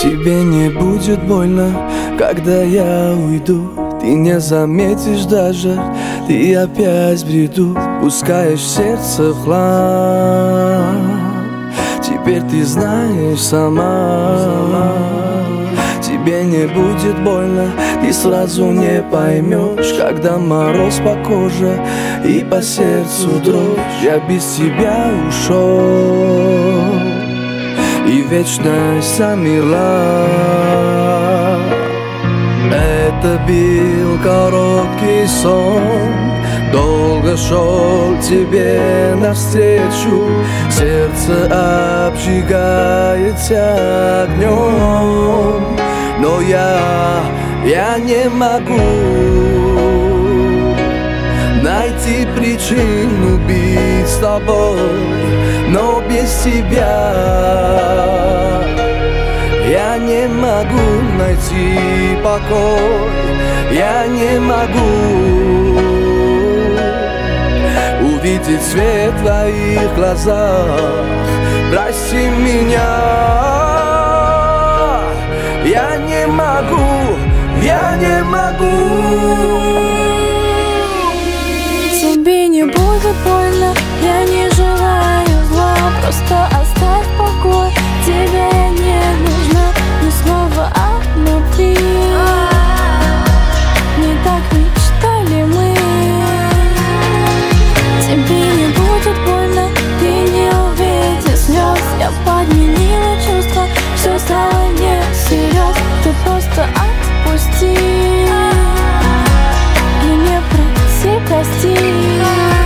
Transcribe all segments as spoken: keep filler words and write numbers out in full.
Тебе не будет больно, когда я уйду. Ты не заметишь даже, ты опять в бреду. Пускаешь в сердце в хлам. Теперь ты знаешь сама. Тебе не будет больно, ты сразу не поймешь, когда мороз по коже и по сердцу дрожь. Я без тебя ушел, и вечность замерла. Это был короткий сон, долго шел тебе навстречу. Сердце обжигается огнем, но я, я не могу найти причину быть с тобой. Но без тебя я не могу найти покой. Я не могу увидеть свет в твоих глазах. Прости меня, я не могу, я не могу. Тебе не будет больно, я не желаю зла. Просто оставь в покое, тебе я не нужна. Ни слова о любви, не так мечтали мы. Тебе не будет больно, ты не увидишь слез. Я подменила чувства, все стало не всерьез. Ты просто отпусти и не проси простить.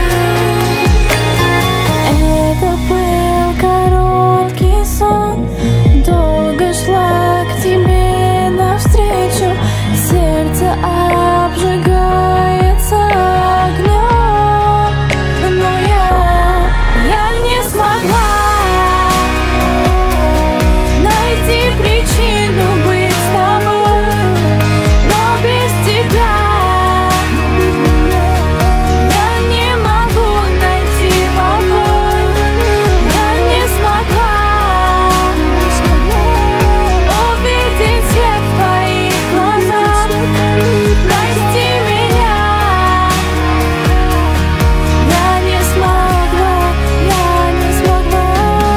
Это был короткий сон, долго шла к тебе навстречу. Сердце обжигается огнем, но я, я не смогла найти причину быть с тобой. Но без тебя я не могу найти покой. Я не смогла увидеть свет в твоих глазах. Прости меня, я не смогла, я не смогла.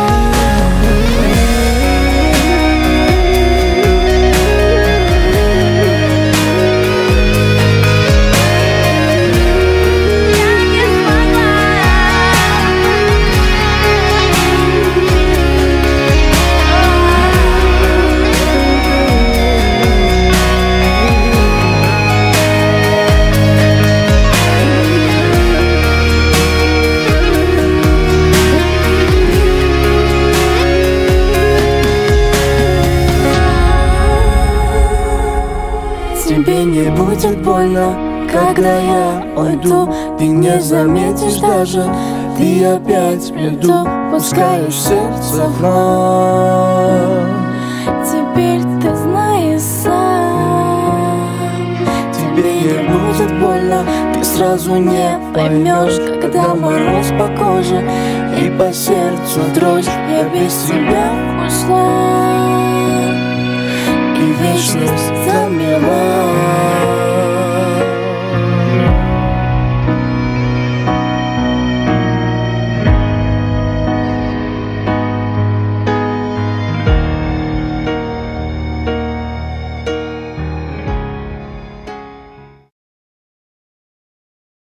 Тебе не будет больно, когда я уйду. Ты не заметишь даже, ты опять в бреду. Пускаешь сердце в хлам. Теперь ты знаешь сам. Тебе не будет больно, ты сразу не поймешь, когда мороз по коже и по сердцу дрожь. Я без тебя ушла, и вечность замерла.